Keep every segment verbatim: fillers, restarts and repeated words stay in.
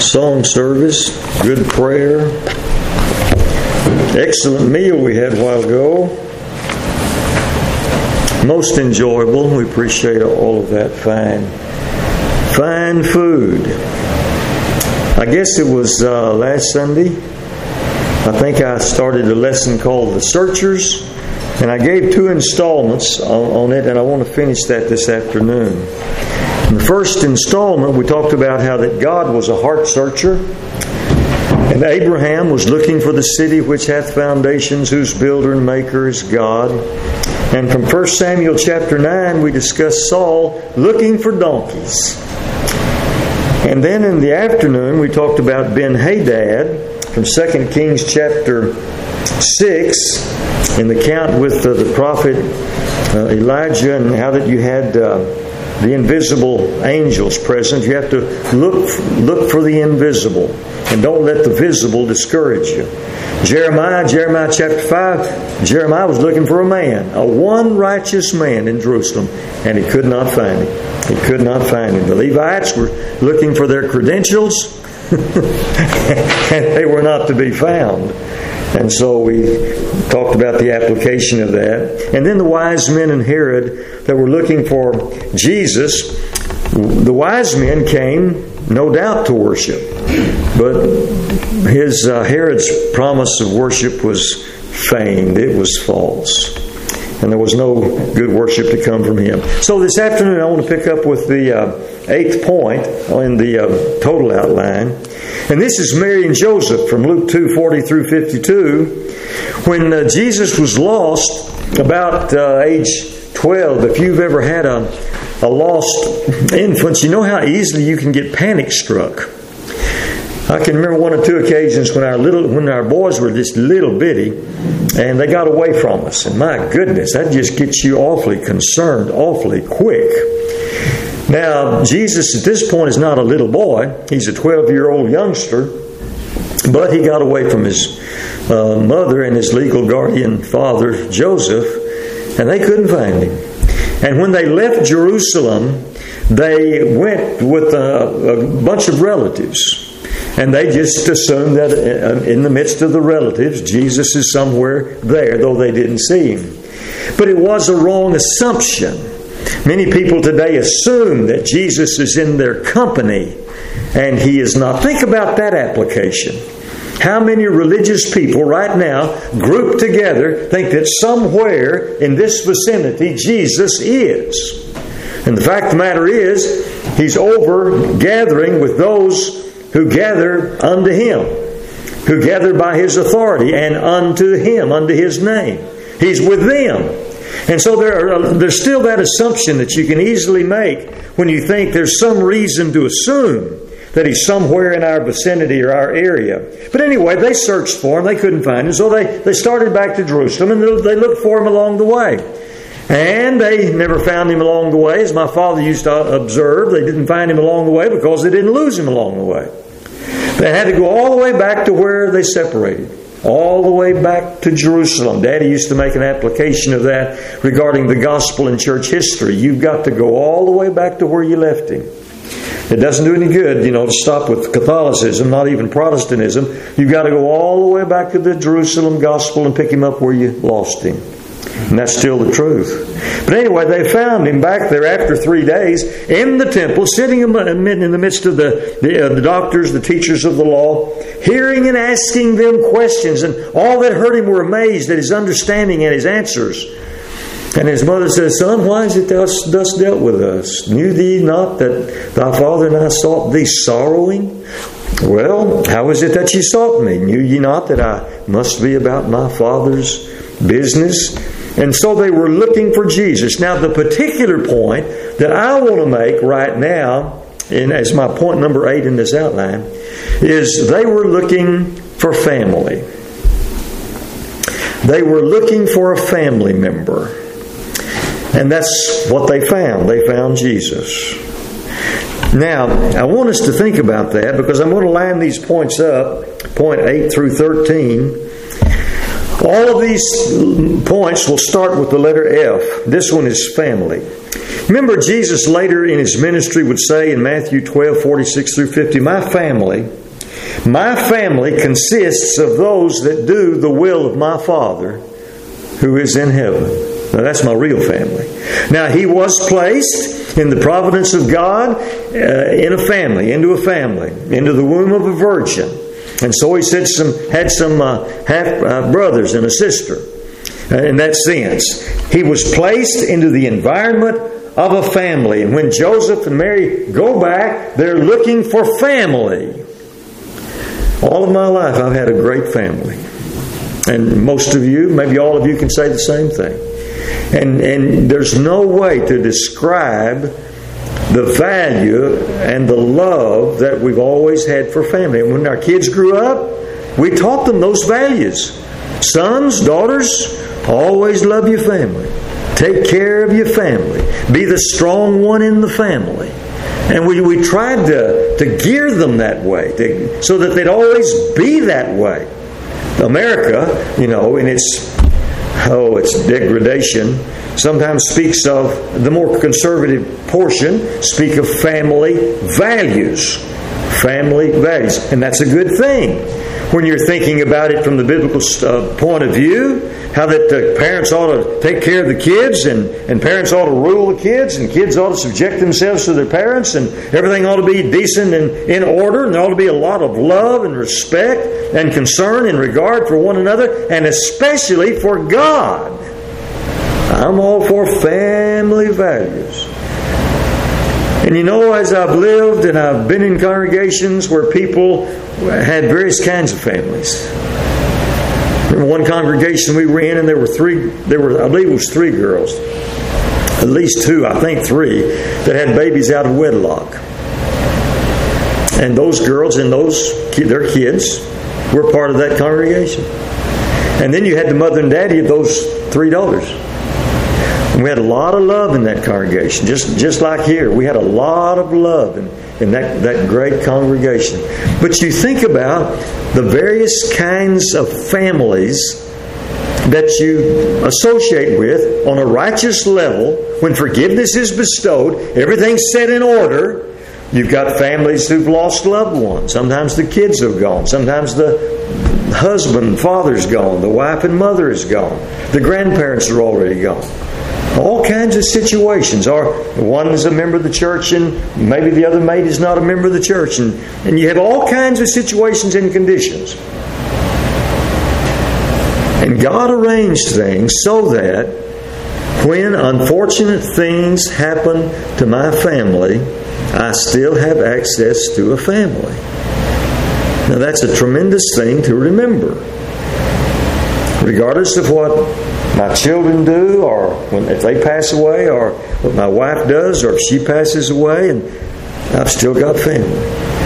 song service, good prayer, excellent meal we had a while ago. Most enjoyable. We appreciate all of that fine, fine food. I guess it was uh, last Sunday. I think I started a lesson called The Searchers, and I gave two installments on, on it, and I want to finish that this afternoon. In the first installment, we talked about how that God was a heart searcher, and Abraham was looking for the city which hath foundations, whose builder and maker is God. And from First Samuel chapter nine, we discussed Saul looking for donkeys. And then in the afternoon, we talked about Ben-Hadad from Second Kings chapter six, in the count with the, the prophet uh, Elijah, and how that you had uh, the invisible angels present. You have to look look for the invisible, and don't let the visible discourage you. Jeremiah, Jeremiah chapter five, Jeremiah was looking for a man, a one righteous man in Jerusalem, and he could not find him. He could not find him. The Levites were looking for their credentials, and they were not to be found. And so we talked about the application of that. And then the wise men in Herod that were looking for Jesus, the wise men came, no doubt, to worship. But his uh, Herod's promise of worship was feigned. It was false. And there was no good worship to come from him. So this afternoon I want to pick up with the uh, eighth point in the uh, total outline. And this is Mary and Joseph from Luke two, forty through fifty-two. When uh, Jesus was lost, about uh, age twelve, if you've ever had a, a lost infant, you know how easily you can get panic struck. I can remember one or two occasions when our little, when our boys were just little bitty, and they got away from us. And my goodness, that just gets you awfully concerned, awfully quick. Now, Jesus at this point is not a little boy. He's a twelve-year-old youngster, but he got away from his uh, mother and his legal guardian father, Joseph, and they couldn't find him. And when they left Jerusalem, they went with a, a bunch of relatives. And they just assumed that in the midst of the relatives, Jesus is somewhere there, though they didn't see him. But it was a wrong assumption. Many people today assume that Jesus is in their company, and he is not. Think about that application. How many religious people right now, grouped together, think that somewhere in this vicinity Jesus is? And the fact of the matter is, he's over gathering with those who gather unto him, who gather by his authority and unto him, unto his name. He's with them. And so there are, there's still that assumption that you can easily make when you think there's some reason to assume that he's somewhere in our vicinity or our area. But anyway, they searched for him. They couldn't find him. So they, they started back to Jerusalem, and they looked for him along the way. And they never found him along the way. As my father used to observe, they didn't find him along the way because they didn't lose him along the way. They had to go all the way back to where they separated. All the way back to Jerusalem. Daddy used to make an application of that regarding the gospel in church history. You've got to go all the way back to where you left him. It doesn't do any good, you know, to stop with Catholicism, not even Protestantism. You've got to go all the way back to the Jerusalem gospel and pick him up where you lost him. And that's still the truth. But anyway, they found him back there after three days in the temple, sitting in the midst of the, the, uh, the doctors, the teachers of the law, hearing and asking them questions. And all that heard him were amazed at his understanding and his answers. And his mother says, Son, why is it thou thus dealt with us? Knew thee not that thy father and I sought thee sorrowing? Well, how is it that ye sought me? Knew ye not that I must be about my father's business? And so they were looking for Jesus. Now, the particular point that I want to make right now, and as my point number eight in this outline, is they were looking for family. They were looking for a family member. And that's what they found. They found Jesus. Now, I want us to think about that because I'm going to line these points up, point eight through thirteen, All of these points will start with the letter F. This one is family. Remember, Jesus later in His ministry would say in Matthew twelve, forty-six through fifty, My family, my family consists of those that do the will of my Father who is in heaven. Now that's my real family. Now He was placed in the providence of God uh, in a family, into a family, into the womb of a virgin. And so He said some, had some uh, half uh, brothers and a sister. Uh, in that sense, He was placed into the environment of a family. And when Joseph and Mary go back, they're looking for family. All of my life I've had a great family. And most of you, maybe all of you, can say the same thing. And, and there's no way to describe the value and the love that we've always had for family. And when our kids grew up, we taught them those values. Sons, daughters, always love your family. Take care of your family. Be the strong one in the family. And we, we tried to, to gear them that way, to, so that they'd always be that way. America, you know, in its, oh, its degradation, sometimes speaks of, the more conservative portion, speak of family values. Family values. And that's a good thing. When you're thinking about it from the biblical uh, point of view, how that uh, parents ought to take care of the kids, and, and parents ought to rule the kids, and kids ought to subject themselves to their parents, and everything ought to be decent and in order, and there ought to be a lot of love and respect and concern and regard for one another, and especially for God. I'm all for family values. And you know, as I've lived and I've been in congregations where people had various kinds of families. Remember one congregation we were in, and there were three, there were, I believe it was three girls. At least two, I think three, that had babies out of wedlock. And those girls and those their kids were part of that congregation. And then you had the mother and daddy of those three daughters. And we had a lot of love in that congregation, just just like here. We had a lot of love in, in that, that great congregation. But you think about the various kinds of families that you associate with on a righteous level. When forgiveness is bestowed, everything's set in order. You've got families who've lost loved ones. Sometimes the kids have gone. Sometimes the husband and father's gone. The wife and mother is gone. The grandparents are already gone. All kinds of situations. Or one is a member of the church, and maybe the other mate is not a member of the church. And, and you have all kinds of situations and conditions. And God arranged things so that when unfortunate things happen to my family, I still have access to a family. Now that's a tremendous thing to remember. Regardless of what my children do, or when if they pass away, or what my wife does, or if she passes away, and I've still got family.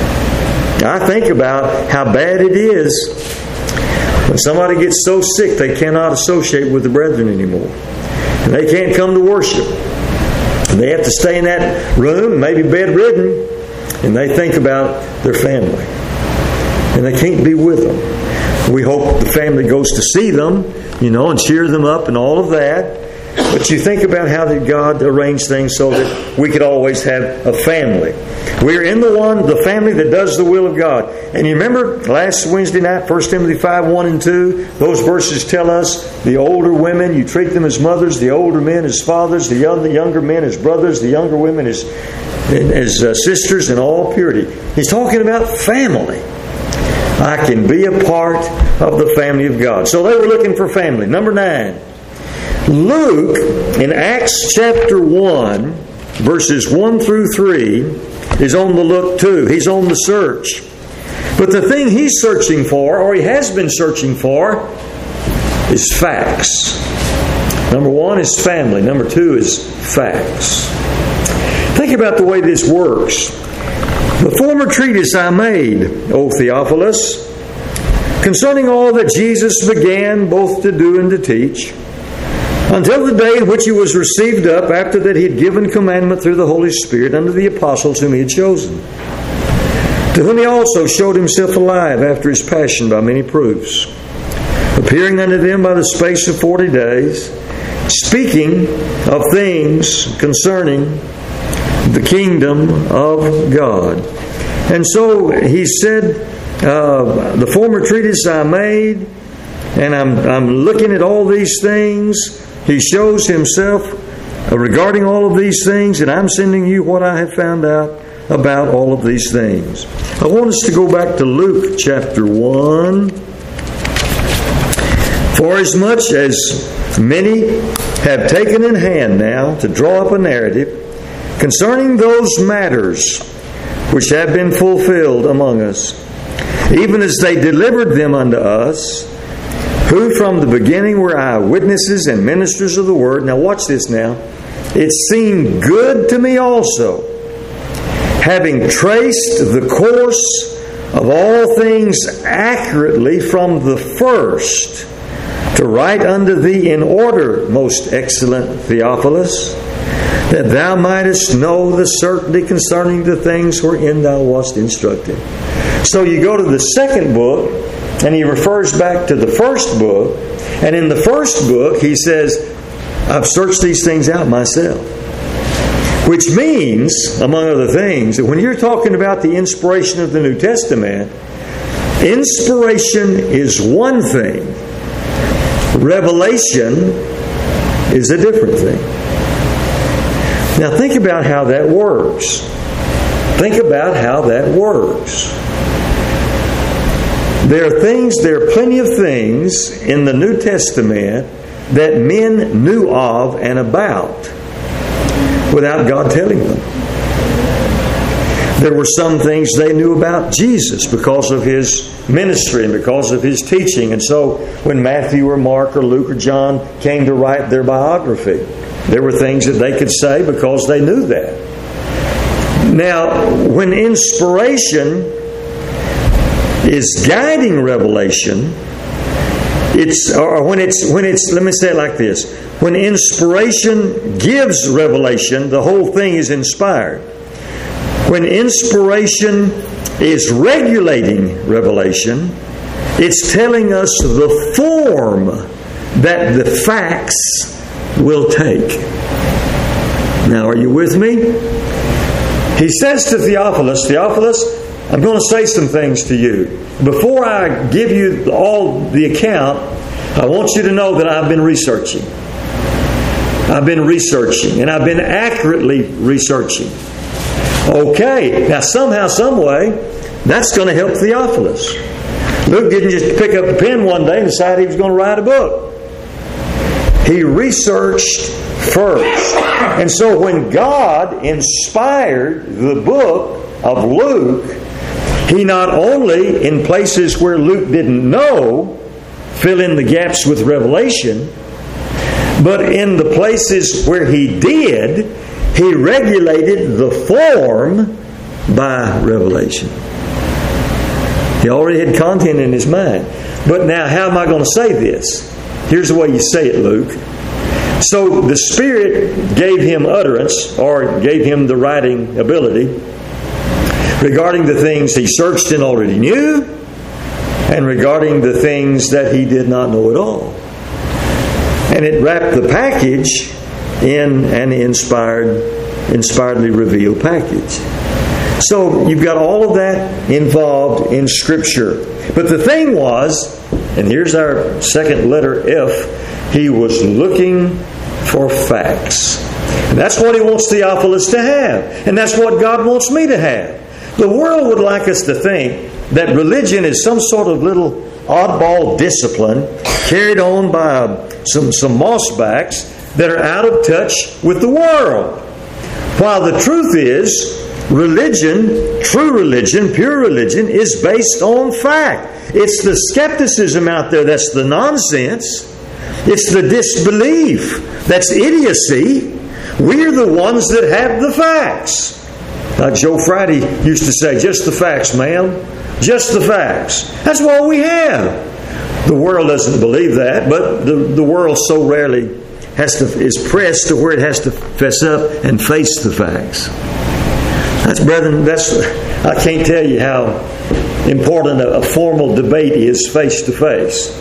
I think about how bad it is when somebody gets so sick they cannot associate with the brethren anymore. And they can't come to worship. And they have to stay in that room, maybe bedridden, and they think about their family. And they can't be with them. We hope the family goes to see them, you know, and cheer them up and all of that. But you think about how did God arrange things so that we could always have a family. We're in the one, the family that does the will of God. And you remember last Wednesday night, First Timothy five, one and two, those verses tell us the older women, you treat them as mothers, the older men as fathers, the young, the younger men as brothers, the younger women as, as uh, sisters in all purity. He's talking about family. I can be a part of the family of God. So they were looking for family. Number nine. Luke, in Acts chapter one, verses one through three, is on the look too. He's on the search. But the thing he's searching for, or he has been searching for, is facts. Number one is family. Number two is facts. Think about the way this works. The former treatise I made, O Theophilus, concerning all that Jesus began both to do and to teach, until the day in which he was received up, after that he had given commandment through the Holy Spirit unto the apostles whom he had chosen, to whom he also showed himself alive after his passion by many proofs, appearing unto them by the space of forty days, speaking of things concerning the kingdom of God. And so he said, uh, the former treatise I made, and I'm, I'm looking at all these things. He shows himself regarding all of these things, and I'm sending you what I have found out about all of these things. I want us to go back to Luke chapter one. For as much as many have taken in hand now to draw up a narrative concerning those matters which have been fulfilled among us, even as they delivered them unto us, who from the beginning were eyewitnesses and ministers of the word. Now watch this now. It seemed good to me also, having traced the course of all things accurately from the first, to write unto thee in order, most excellent Theophilus, that thou mightest know the certainty concerning the things wherein thou wast instructed. So you go to the second book, and he refers back to the first book, and in the first book he says, I've searched these things out myself. Which means, among other things, that when you're talking about the inspiration of the New Testament, inspiration is one thing, revelation is a different thing. Now think about how that works. Think about how that works. There are things, there are plenty of things in the New Testament that men knew of and about without God telling them. There were some things they knew about Jesus because of His ministry and because of His teaching. And so when Matthew or Mark or Luke or John came to write their biography, there were things that they could say because they knew that. Now, when inspiration is guiding revelation, it's or when it's when it's let me say it like this. When inspiration gives revelation, the whole thing is inspired. When inspiration is regulating revelation, it's telling us the form that the facts will take. Now, are you with me? He says to Theophilus, Theophilus, I'm going to say some things to you. Before I give you all the account, I want you to know that I've been researching. I've been researching, and I've been accurately researching. Okay, now somehow, some way, that's going to help Theophilus. Luke didn't just pick up the pen one day and decide he was going to write a book. He researched first. And so when God inspired the book of Luke, He not only, in places where Luke didn't know, fill in the gaps with revelation, but in the places where He did, He regulated the form by revelation. He already had content in His mind. But now, how am I going to say this? Here's the way you say it, Luke. So the Spirit gave him utterance, or gave him the writing ability, regarding the things he searched and already knew, and regarding the things that he did not know at all. And it wrapped the package in an inspired, inspiredly revealed package. So you've got all of that involved in Scripture. But the thing was, and here's our second letter F, he was looking for facts. And that's what he wants Theophilus to have. And that's what God wants me to have. The world would like us to think that religion is some sort of little oddball discipline carried on by some, some mossbacks that are out of touch with the world. While the truth is, religion, true religion, pure religion, is based on fact. It's the skepticism out there that's the nonsense. It's the disbelief that's idiocy. We're the ones that have the facts. Like Joe Friday used to say, just the facts, ma'am. Just the facts. That's what we have. The world doesn't believe that, but the, the world so rarely has to is pressed to where it has to fess up and face the facts. That's, brethren, that's, I can't tell you how important a, a formal debate is face to face.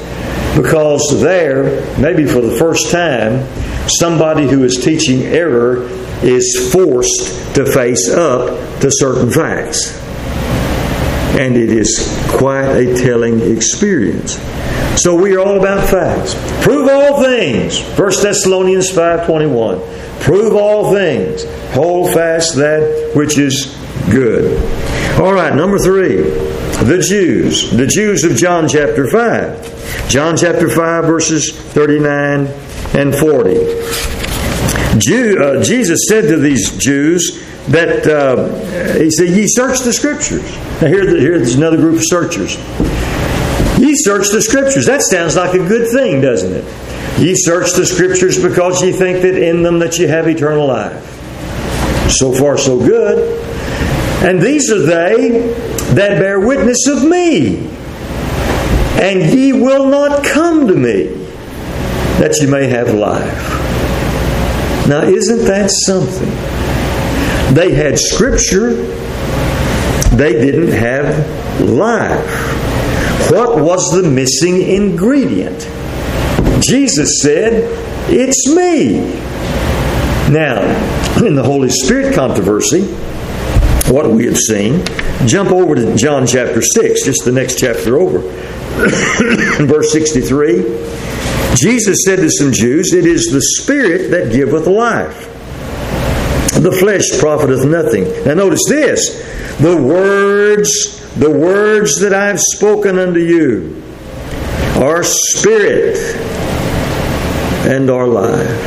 Because there, maybe for the first time, somebody who is teaching error is forced to face up to certain facts. And it is quite a telling experience. So we are all about facts. Prove all things. First Thessalonians five twenty-one. Prove all things. Hold fast that which is good. All right, number three. The Jews. The Jews of John chapter five. John chapter five verses thirty-nine and forty. Jew, uh, Jesus said to these Jews that, uh, He said, ye search the Scriptures. Now here, here's another group of searchers. Ye search the Scriptures. That sounds like a good thing, doesn't it? Ye search the Scriptures because ye think that in them that ye have eternal life. So far so good. And these are they that bear witness of me. And ye will not come to me, that ye may have life. Now isn't that something? They had Scripture. They didn't have life. What was the missing ingredient? Jesus said, it's me. Now, in the Holy Spirit controversy, what we have seen, jump over to John chapter six, just the next chapter over. Verse sixty-three, Jesus said to some Jews, it is the Spirit that giveth life. The flesh profiteth nothing. Now notice this, the words The words that I have spoken unto you are spirit and are life.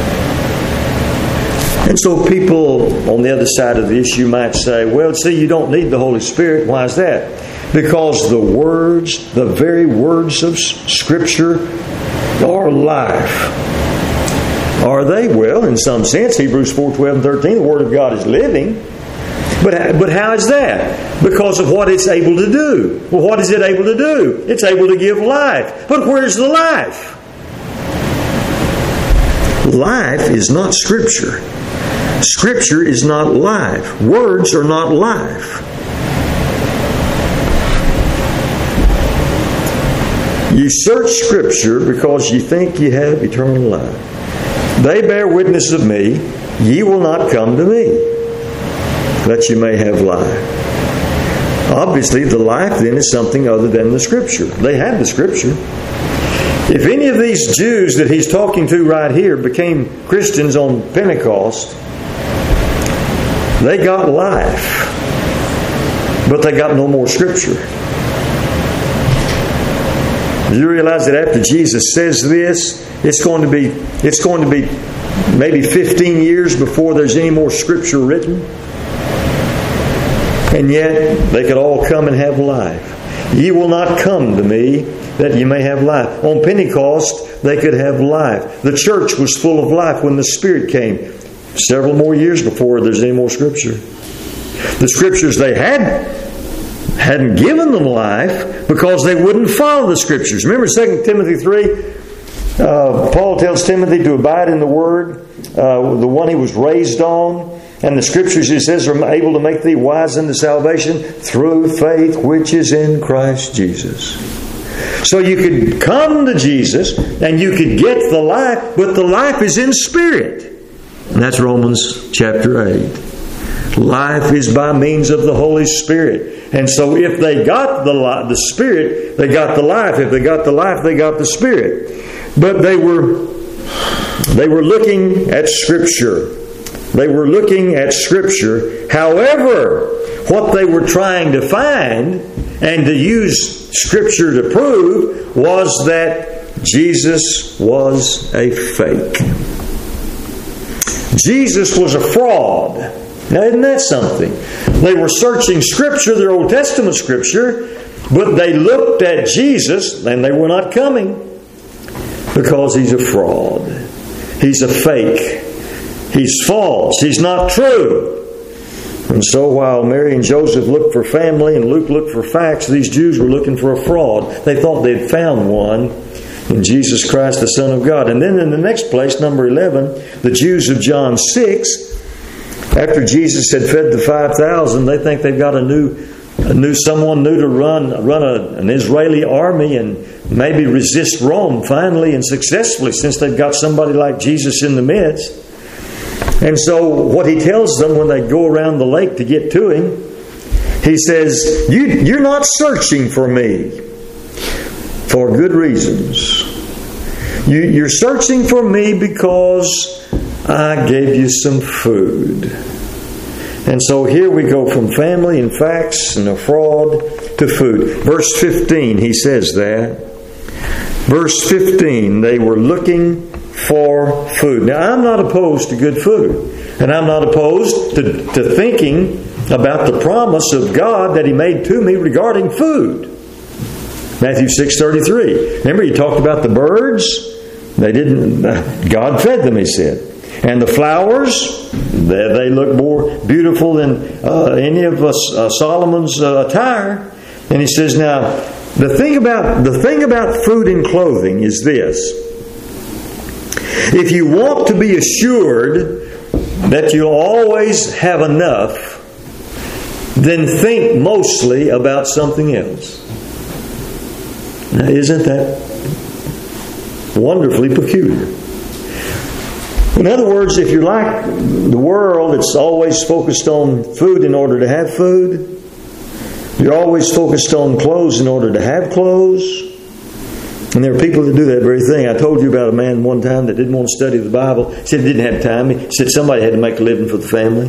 And so people on the other side of the issue might say, well, see, you don't need the Holy Spirit. Why is that? Because the words, the very words of Scripture are life. Are they? Well, in some sense, Hebrews four twelve and thirteen, the Word of God is living. But, but how is that? Because of what it's able to do. Well, what is it able to do? It's able to give life. But where's the life? Life is not Scripture. Scripture is not life. Words are not life. You search Scripture because you think you have eternal life. They bear witness of me. Ye will not come to me, that you may have life. Obviously, the life then is something other than the Scripture. They had the Scripture. If any of these Jews that he's talking to right here became Christians on Pentecost, they got life, but they got no more Scripture. Do you realize that after Jesus says this, it's going to be it's going to be maybe fifteen years before there's any more Scripture written? And yet, they could all come and have life. Ye will not come to me, that ye may have life. On Pentecost, they could have life. The church was full of life when the Spirit came. Several more years before there's any more Scripture. The Scriptures they had hadn't given them life because they wouldn't follow the Scriptures. Remember Second Timothy three? Uh, Paul tells Timothy to abide in the Word, uh, the one he was raised on. And the Scriptures, he says, are able to make thee wise unto salvation through faith which is in Christ Jesus. So you could come to Jesus and you could get the life, but the life is in spirit. And that's Romans chapter eight. Life is by means of the Holy Spirit. And so if they got the life, the Spirit, they got the life. If they got the life, they got the Spirit. But they were they were looking at Scripture. They were looking at Scripture. However, what they were trying to find and to use Scripture to prove was that Jesus was a fake. Jesus was a fraud. Now, isn't that something? They were searching Scripture, their Old Testament Scripture, but they looked at Jesus and they were not coming because He's a fraud. He's a fake. He's false. He's not true. And so while Mary and Joseph looked for family and Luke looked for facts, these Jews were looking for a fraud. They thought they'd found one in Jesus Christ, the Son of God. And then in the next place, number eleven, the Jews of John six, after Jesus had fed the five thousand, they think they've got a new, a new someone new to run, run a, an Israeli army and maybe resist Rome finally and successfully, since they've got somebody like Jesus in the midst. And so what he tells them when they go around the lake to get to him, he says, you, you're not searching for me for good reasons. You, you're searching for me because I gave you some food. And so here we go from family and facts and a fraud to food. Verse fifteen, he says that. Verse fifteen, they were looking for food. Now, I'm not opposed to good food. And I'm not opposed to, to thinking about the promise of God that He made to me regarding food. Matthew six thirty-three. Remember, He talked about the birds. They didn't, God fed them, He said. And the flowers, they, they look more beautiful than uh, any of us, uh, Solomon's uh, attire. And He says, now, the thing about the thing about food and clothing is this. If you want to be assured that you'll always have enough, then think mostly about something else. Now, isn't that wonderfully peculiar? In other words, if you're like the world that's always focused on food in order to have food, you're always focused on clothes in order to have clothes. And there are people that do that very thing. I told you about a man one time that didn't want to study the Bible. He said he didn't have time. He said somebody had to make a living for the family.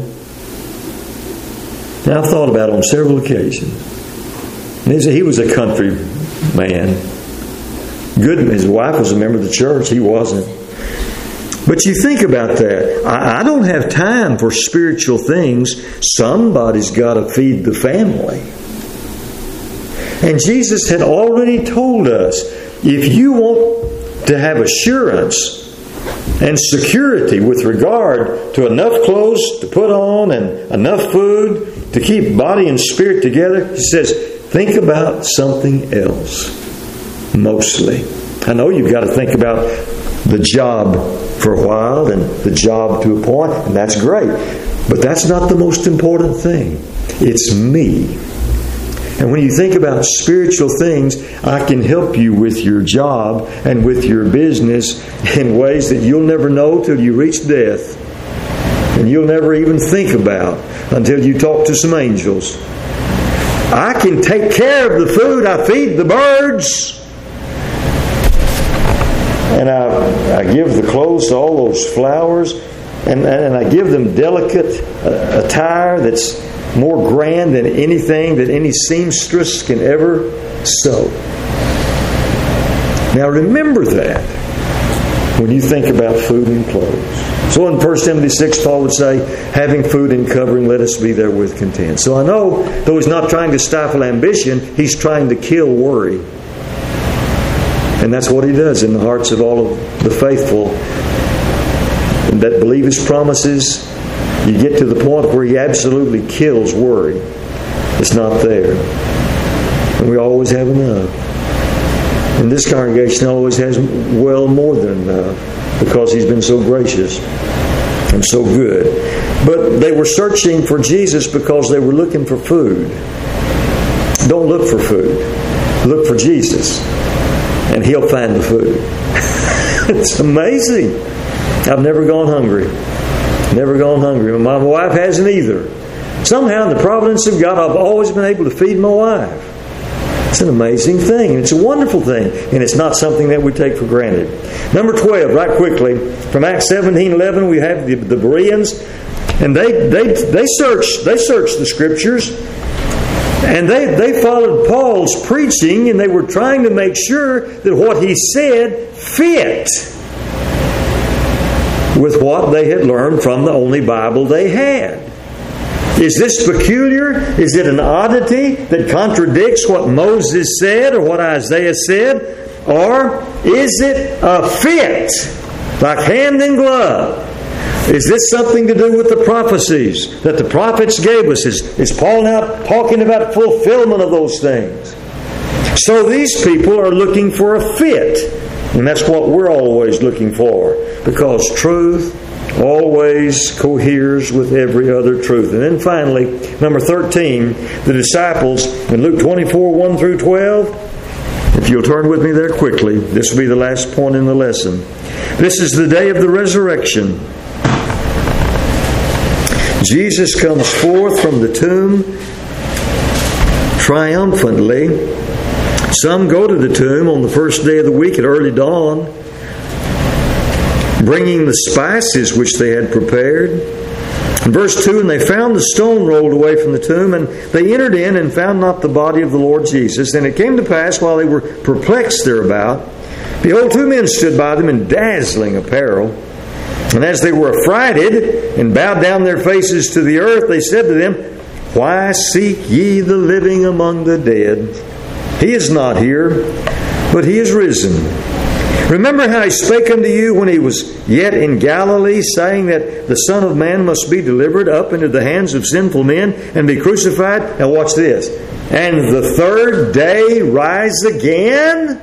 Now, I've thought about it on several occasions. And he said he was a country man. Good. His wife was a member of the church. He wasn't. But you think about that. I, I don't have time for spiritual things. Somebody's got to feed the family. And Jesus had already told us, if you want to have assurance and security with regard to enough clothes to put on and enough food to keep body and spirit together, He says, think about something else mostly. I know you've got to think about the job for a while and the job to a point, and that's great. But that's not the most important thing. It's me. And when you think about spiritual things, I can help you with your job and with your business in ways that you'll never know till you reach death. And you'll never even think about until you talk to some angels. I can take care of the food. I feed the birds. And I, I give the clothes to all those flowers. And, and I give them delicate uh, attire that's more grand than anything that any seamstress can ever sew. Now remember that when you think about food and clothes. So in First Timothy six, Paul would say, having food and covering, let us be therewith content. So I know, though he's not trying to stifle ambition, he's trying to kill worry. And that's what he does in the hearts of all of the faithful that believe his promises. You get to the point where he absolutely kills worry. It's not there. And we always have enough. And this congregation always has well more than enough because he's been so gracious and so good. But they were searching for Jesus because they were looking for food. Don't look for food. Look for Jesus. And He'll find the food. It's amazing. I've never gone hungry. Never gone hungry. My wife hasn't either. Somehow, in the providence of God, I've always been able to feed my wife. It's an amazing thing. And it's a wonderful thing. And it's not something that we take for granted. Number twelve, right quickly, from Acts seventeen eleven, we have the, the Bereans. And they they they searched they searched the Scriptures. And they, they followed Paul's preaching, and they were trying to make sure that what he said fit with what they had learned from the only Bible they had. Is this peculiar? Is it an oddity that contradicts what Moses said or what Isaiah said? Or is it a fit, like hand in glove? Is this something to do with the prophecies that the prophets gave us? Is, is Paul now talking about fulfillment of those things? So these people are looking for a fit. And that's what we're always looking for. Because truth always coheres with every other truth. And then finally, number thirteen, the disciples in Luke twenty-four, one through twelve, If you'll turn with me there quickly, this will be the last point in the lesson. This is the day of the resurrection. Jesus comes forth from the tomb triumphantly. Some go to the tomb on the first day of the week at early dawn, bringing the spices which they had prepared. In verse two, and they found the stone rolled away from the tomb, and they entered in and found not the body of the Lord Jesus. And it came to pass, while they were perplexed thereabout, behold, two men stood by them in dazzling apparel. And as they were affrighted and bowed down their faces to the earth, they said to them, Why seek ye the living among the dead? He is not here, but He is risen. Remember how He spake unto you when He was yet in Galilee, saying that the Son of Man must be delivered up into the hands of sinful men and be crucified. Now watch this. And the third day rise again?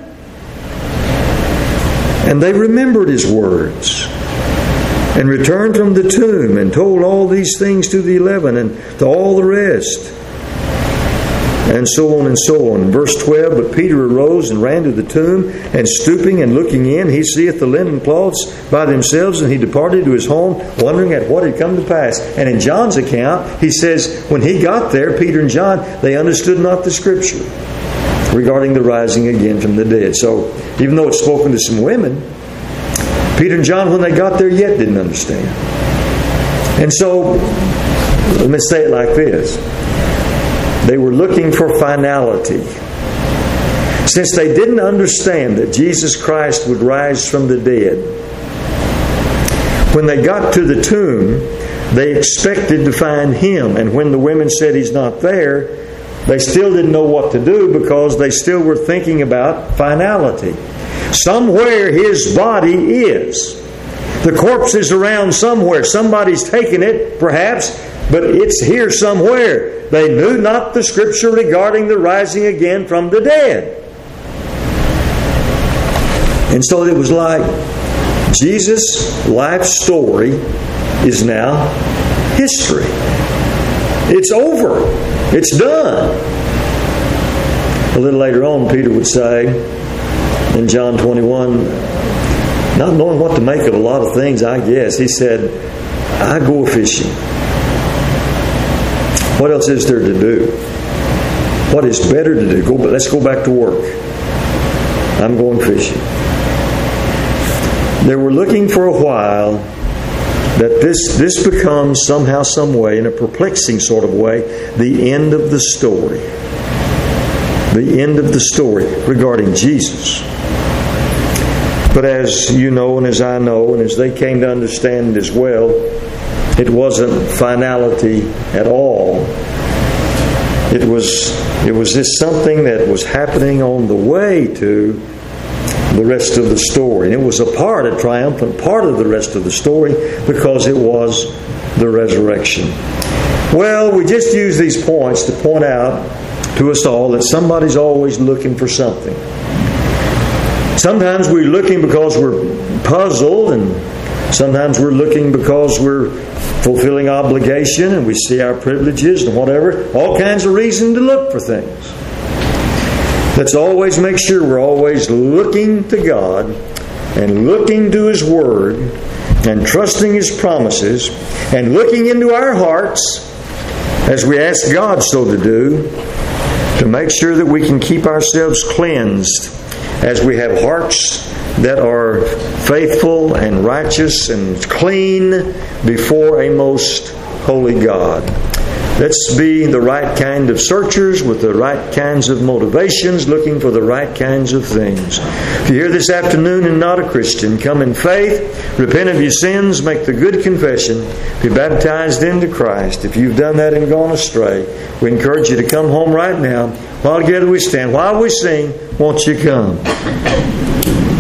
And they remembered His words, and returned from the tomb, and told all these things to the eleven, and to all the rest. And so on and so on. Verse twelve, but Peter arose and ran to the tomb, and stooping and looking in, he seeth the linen cloths by themselves, and he departed to his home, wondering at what had come to pass. And in John's account, he says, when he got there, Peter and John, they understood not the Scripture regarding the rising again from the dead. So, even though it's spoken to some women, Peter and John, when they got there, yet didn't understand. And so, let me say it like this. They were looking for finality. Since they didn't understand that Jesus Christ would rise from the dead, when they got to the tomb, they expected to find Him. And when the women said He's not there, they still didn't know what to do, because they still were thinking about finality. Somewhere His body is. The corpse is around somewhere. Somebody's taken it, perhaps, but it's here somewhere. They knew not the Scripture regarding the rising again from the dead. And so it was like Jesus' life story is now history. It's over. It's done. A little later on, Peter would say in John twenty-one, not knowing what to make of a lot of things, I guess, he said, I go fishing. What else is there to do? What is better to do? Go, let's go back to work. I'm going fishing. They were looking for a while that this, this becomes somehow, some way, in a perplexing sort of way, the end of the story. The end of the story regarding Jesus. But as you know, and as I know, and as they came to understand as well, it wasn't finality at all. It was, it was just something that was happening on the way to the rest of the story. And it was a part, a triumphant part of the rest of the story, because it was the resurrection. Well, we just use these points to point out to us all that somebody's always looking for something. Sometimes we're looking because we're puzzled, and sometimes we're looking because we're fulfilling obligation and we see our privileges and whatever. All kinds of reason to look for things. Let's always make sure we're always looking to God and looking to His Word and trusting His promises and looking into our hearts as we ask God so to do, to make sure that we can keep ourselves cleansed as we have hearts that are faithful and righteous and clean before a most holy God. Let's be the right kind of searchers with the right kinds of motivations, looking for the right kinds of things. If you're here this afternoon and not a Christian, come in faith, repent of your sins, make the good confession, be baptized into Christ. If you've done that and gone astray, we encourage you to come home right now. While together we stand, while we sing, won't you come?